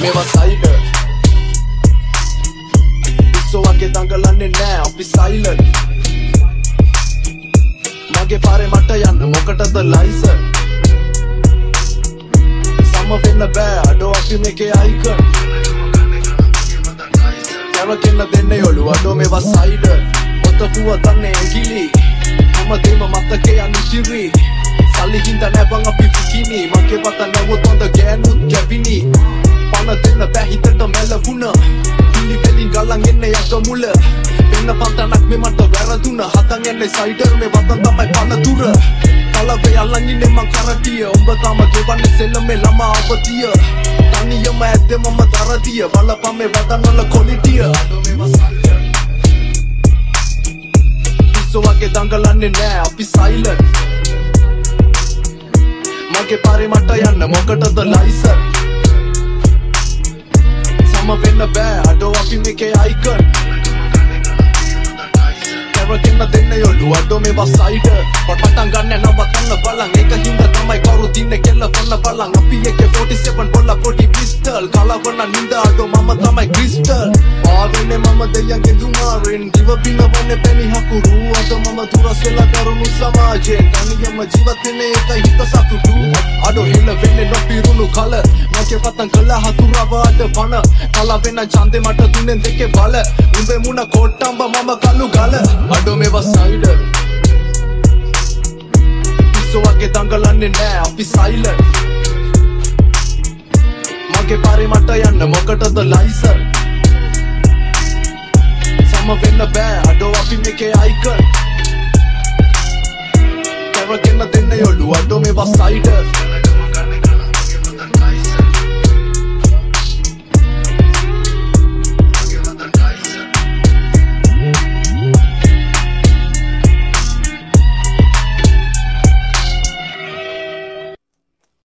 මේවා සයිඩර් පිස්සෝ වගේ දඟලන්නේ නෑ අපි සයිලන්ට් මගේ පාරේ මට යන්න මොකටද ලයිසන් සම වෙන්න බෑ අඩෝ අපි මේකේ අයිකන් කැරකෙන්න දෙන්නේ ඔළුව අඩෝ මේවා සයිඩර් ඔතපුව දන්නේ ඇඟිලි හැමදේම මතකේ අනිතිරි සල්ලි හින්දා නෑ බං අපි විකිනි මගේ වත නැවොත් හොඳ ගෑනුත් කැපිනි පන දෙන්න බෑ හිතට මැලවුණ පිලි වෙලින් ගලන් එන්නේ යක මුල වෙන්න පන්තනක් මේ මට වැරදුන හතන් යන්නේ සයිඩර් මේ වතන් තමයි පන දුර කලවේ අල්ලන් ඉන්නේ මං කරටිය උඹ තම ගෙවන්නේ සෙල්ලමේ ළමා අවතිය තනියම ඇද්දේ මම තරතිය බලපන් මේ වතන් වල ක්වොලිටිය පිස්සෝ වගේ දඟලන්නේ නෑ අපි සයිලන්ට් මගේ පාරේ මට යන්න මොකටද ලයිසන් සම වෙන්න බෑ අඩෝ අපි මේකේ අයිකන් කැරකෙන්න දෙන්නේ ඔළුව අඩෝ මේවා සයිඩර් පටන් ගන්න නවත්තන්න බලන් ඒක හින්දා තමයි කවුරුත් ඉන්නේ කෙල්ලවන්න බලන් අපි එකේ 47 පොල්ල පොඩි පිස්ටල් කලවන්න නින්දා අඩෝ මම තමයි ක්‍රිස්ටල් ආවෙන්නේ මම දෙයන්ගේ දුමාරෙන් ජීව පිනවන්නේ පැණි හකුරු අද මම දුරස් වෙලා කරුණු සමාජයෙන් තනියම ජීවත් වෙන්නේ එකයි හිත සතුටු අඩෝ හෙල වෙන්නේ නොපිරුණු කල මගේ පතන් කළා හතුරව අඩ පන කල වෙන ඡන්දේ මට දුන්නේ දෙකේ බල උඹේ මුණ කොට්ටම්බ මම කළු ගල අඩෝ මේවා සයිඩර් පිස්සෝ වගේ දඟලන්නේ නෑ අපි සයිලන්ට් මගේ පාරේ මට යන්න මොකටද ලයිසන් සම වෙන්න බෑ අඩෝ අපි මේකේ අයිකන් කැරකෙන්න දෙන්නේ ඔළුව අඩෝ මේවා සයිඩර්